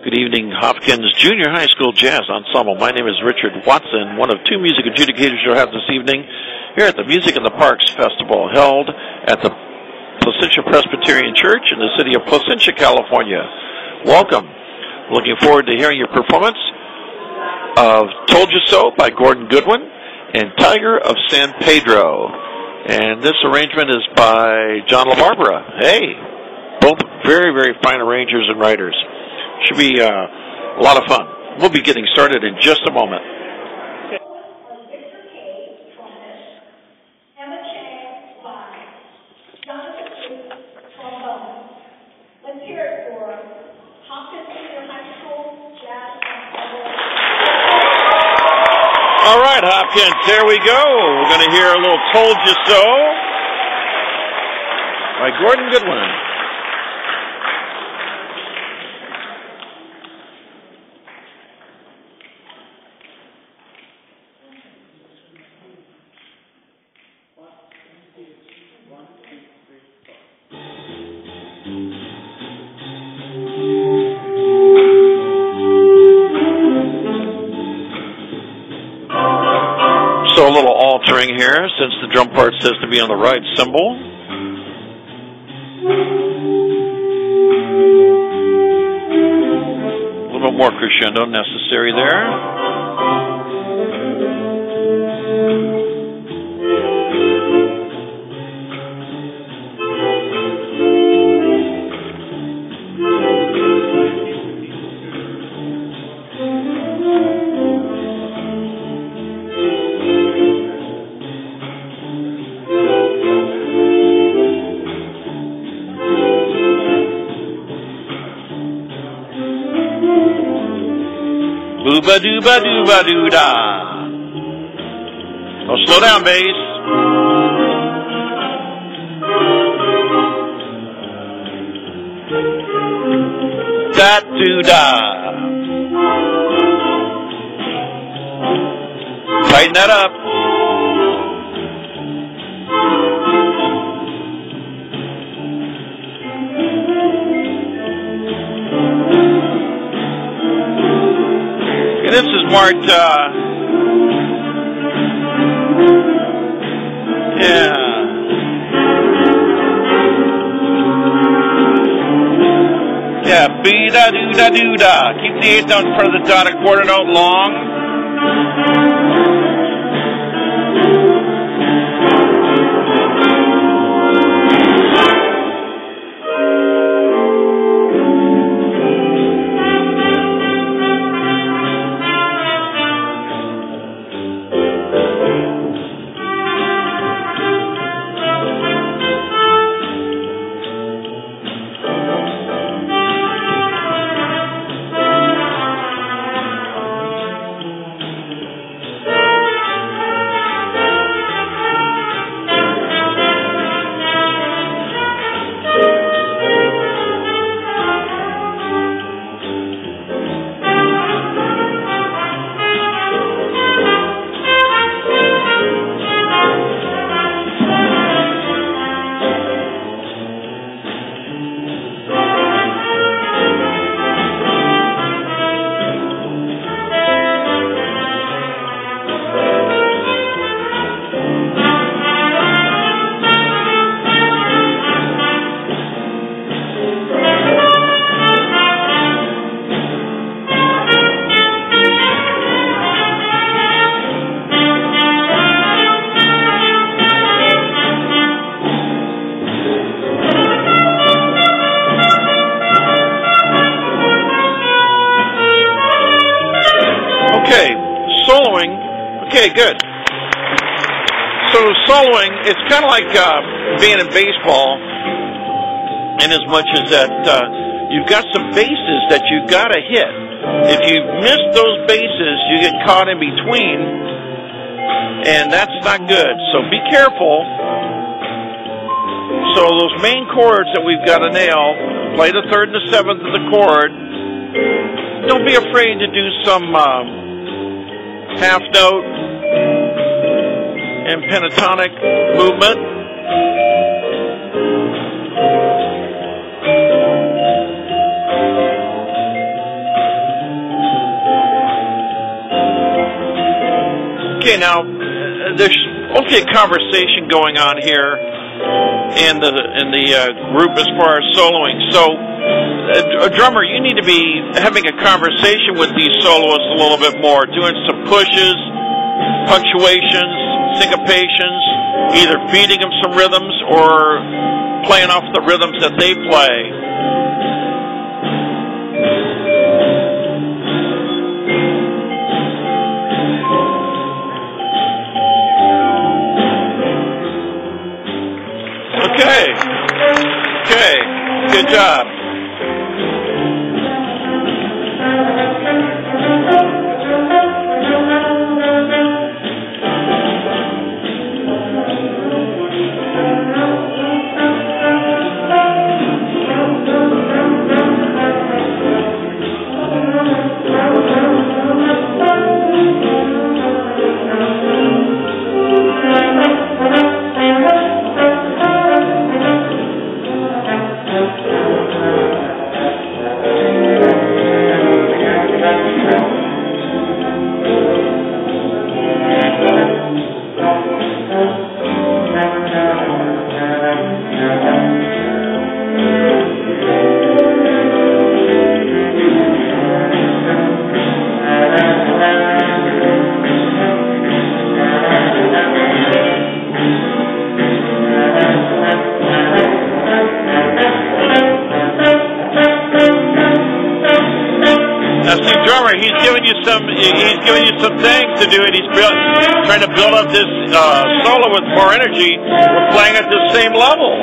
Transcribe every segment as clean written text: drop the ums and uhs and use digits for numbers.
Good evening, Hopkins Junior High School Jazz Ensemble. My name is Richard Watson, one of two music adjudicators you'll have this evening here at the Music in the Parks Festival, held at the Placentia Presbyterian Church in the city of Placentia, California. Welcome. Looking forward to hearing your performance of Told You So by Gordon Goodwin and Tiger of San Pedro. And this arrangement is by John LaBarbera. Hey, both very, very fine arrangers and writers. Should be a lot of fun. We'll be getting started in just a moment. Let's hear it for Hopkins Junior High School Jazz Ensemble. All right, Hopkins, there we go. We're going to hear a little Told You So by Gordon Goodwin. So a little altering here, since the drum part says to be on the right cymbal. A little bit more crescendo necessary there. Booba-dooba-dooba-doo-da. Oh, slow down, bass. Da-doo-da. Tighten that up. This is marked, be-da-doo-da-doo-da. Keep the eighth note in front of the dotted quarter note long. Okay, good. So soloing, it's kind of like being in baseball, in as much as that you've got some bases that you've got to hit. If you miss those bases, you get caught in between, and that's not good. So be careful. So those main chords that we've got to nail, play the third and the seventh of the chord. Don't be afraid to do some half note and pentatonic movement. Okay, now there's mostly a conversation going on here in the group as far as soloing. So, a drummer, you need to be having a conversation with these soloists a little bit more, doing some pushes, punctuations, syncopations, either feeding them some rhythms or playing off the rhythms that they play. Okay, good job. He's giving you some things to do, and he's trying to build up this solo with more energy. We're playing at the same level.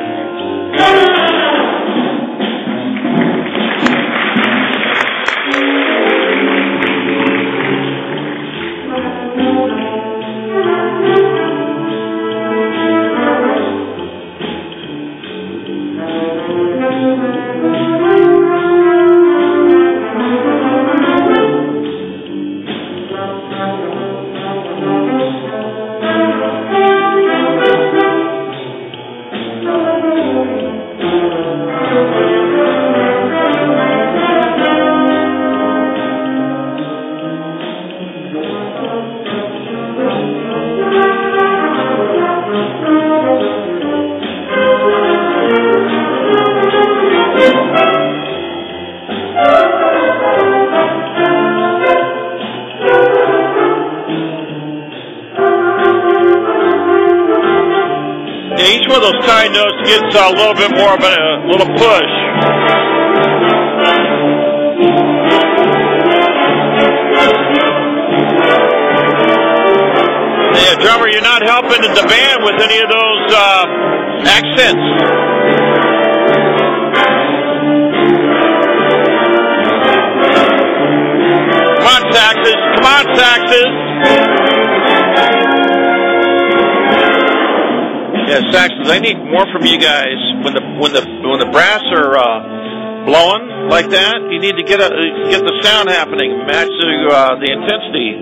Each one of those tie notes gets a little bit more of a little push. Yeah, drummer, you're not helping the band with any of those accents. Come on, saxes. Come on, saxes. Yeah, saxes. I need more from you guys. When the brass are blowing like that, you need to get the sound happening, match the intensity.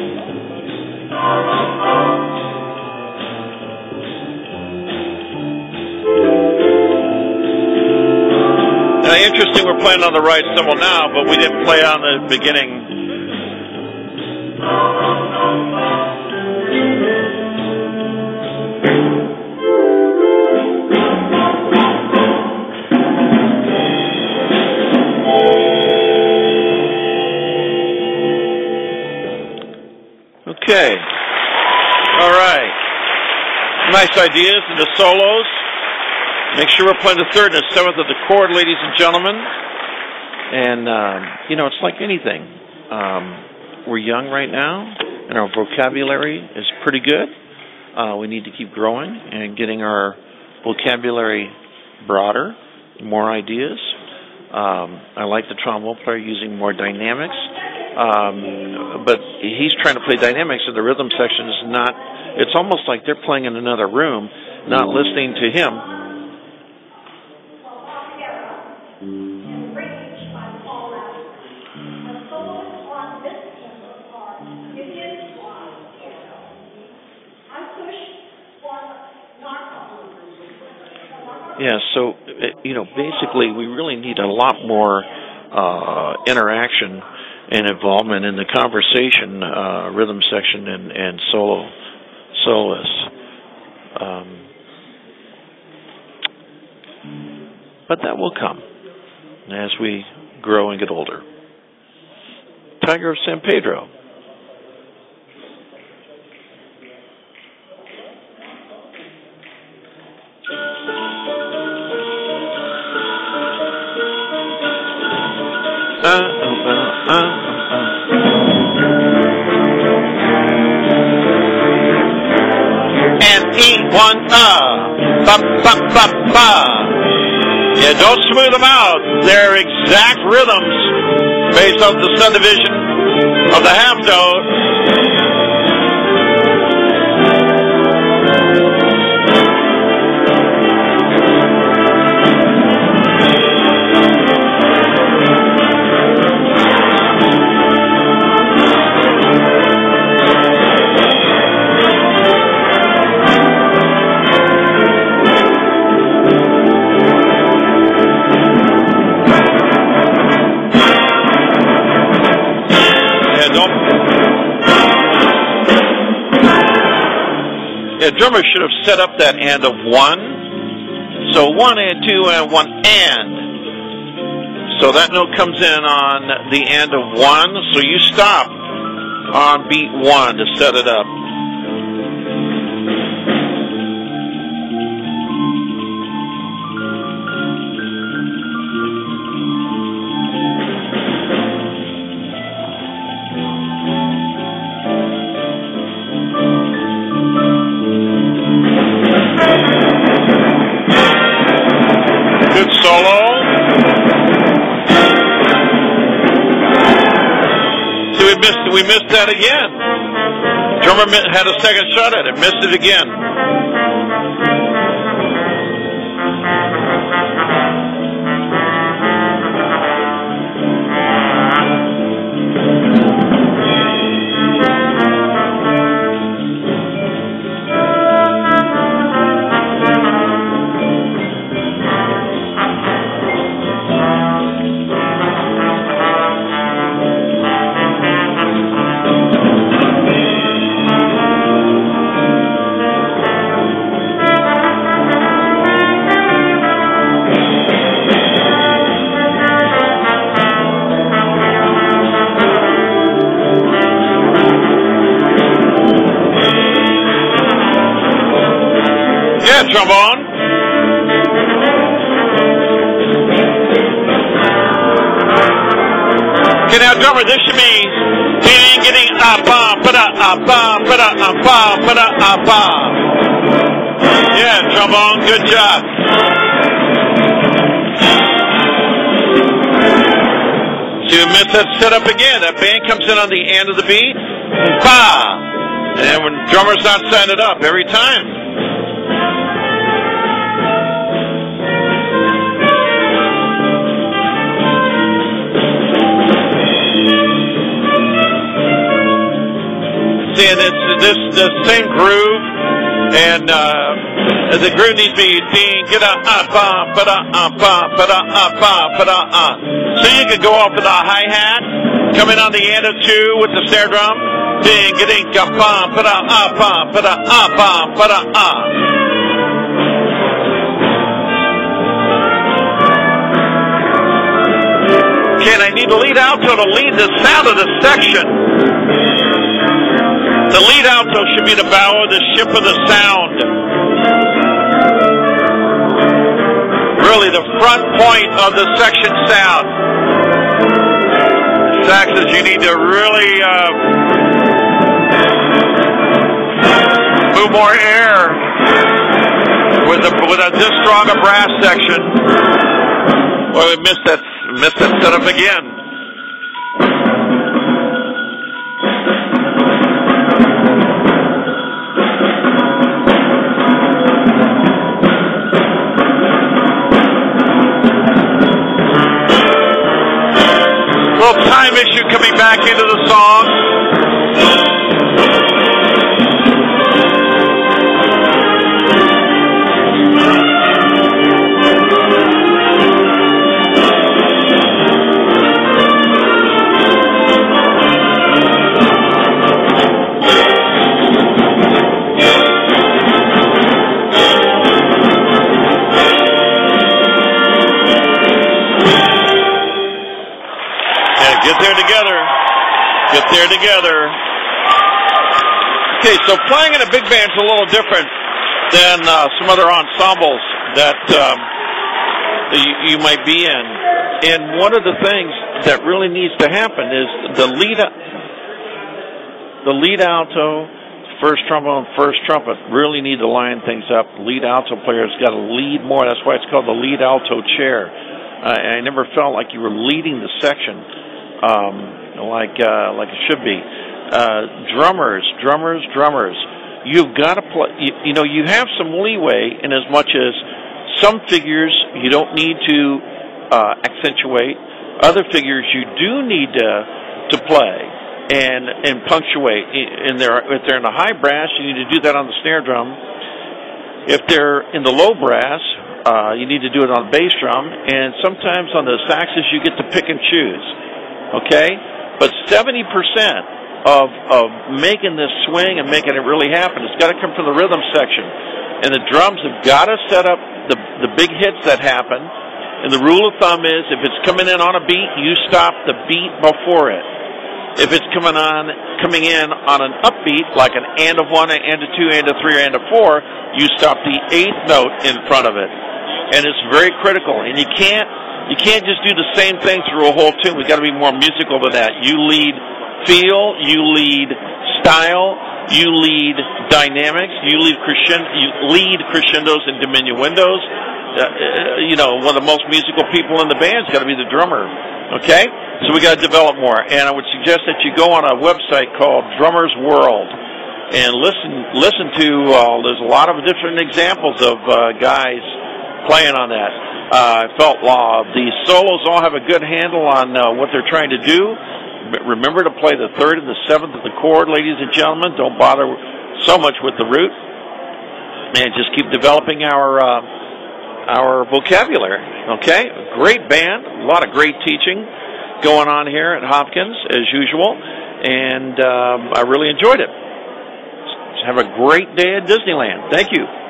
Interesting. We're playing on the right cymbal now, but we didn't play on the beginning. Okay. All right. Nice ideas in the solos. Make sure we're playing the third and the seventh of the chord, ladies and gentlemen. And, it's like anything. We're young right now, and our vocabulary is pretty good. We need to keep growing and getting our vocabulary broader, more ideas. I like the trombone player using more dynamics. But he's trying to play dynamics, and the rhythm section is not, it's almost like they're playing in another room, not listening to him. Yeah, so, basically we really need a lot more interaction and involvement in the conversation, rhythm section, and soloists. But that will come as we grow and get older. Tiger of San Pedro. And E1 ba ba ba ba. Yeah, don't smooth them out. They're exact rhythms based off the subdivision of the half note. Yeah, drummer should have set up that and of 1. So 1 and 2 and 1 and. So that note comes in on the and of 1. So you stop on beat 1 to set it up. We missed that again. Drummer had a second shot at it, missed it again. Trombone. Okay, now drummer, this should be getting yeah, trombone, good job. So you missed that setup again. That band comes in on the end of the beat. Ba! And when drummer's not setting it up every time. See, and it's the same groove, and the groove needs to be so you can go off with a hi-hat, come in on the end of 2 with the snare drum, Okay, and I need a lead alto to lead the sound of the section. The lead alto should be the bow of the ship of the sound. Really, the front point of the section sound. Saxes, you need to really move more air with this strong a brass section. Well, we missed that setup again. Little time issue coming back into the song. Get there together. Get there together. Okay, so playing in a big band's a little different than some other ensembles that you might be in. And one of the things that really needs to happen is the lead alto, first trombone, first trumpet really need to line things up. The lead alto player's got to lead more. That's why it's called the lead alto chair. I never felt like you were leading the section like it should be. Drummers. You've got to play. You have some leeway in as much as some figures you don't need to accentuate. Other figures you do need to play and punctuate. If they're in the high brass, you need to do that on the snare drum. If they're in the low brass, you need to do it on the bass drum. And sometimes on the saxes, you get to pick and choose. Okay? But 70% of making this swing and making it really happen, it's got to come from the rhythm section. And the drums have got to set up the big hits that happen. And the rule of thumb is if it's coming in on a beat, you stop the beat before it. If it's coming in on an upbeat, like an and of one, and of two, and of three, and of four, you stop the eighth note in front of it. And it's very critical. And you can't just do the same thing through a whole tune. We've got to be more musical than that. You lead feel, you lead style, you lead dynamics, you lead crescendos and diminuendos. One of the most musical people in the band's got to be the drummer. Okay? So we got to develop more. And I would suggest that you go on a website called Drummer's World and listen to, there's a lot of different examples of guys playing on that. I felt the solos all have a good handle on what they're trying to do. Remember to play the third and the seventh of the chord, ladies and gentlemen. Don't bother so much with the root. And just keep developing our vocabulary. Okay? Great band. A lot of great teaching going on here at Hopkins, as usual. And I really enjoyed it. Have a great day at Disneyland. Thank you.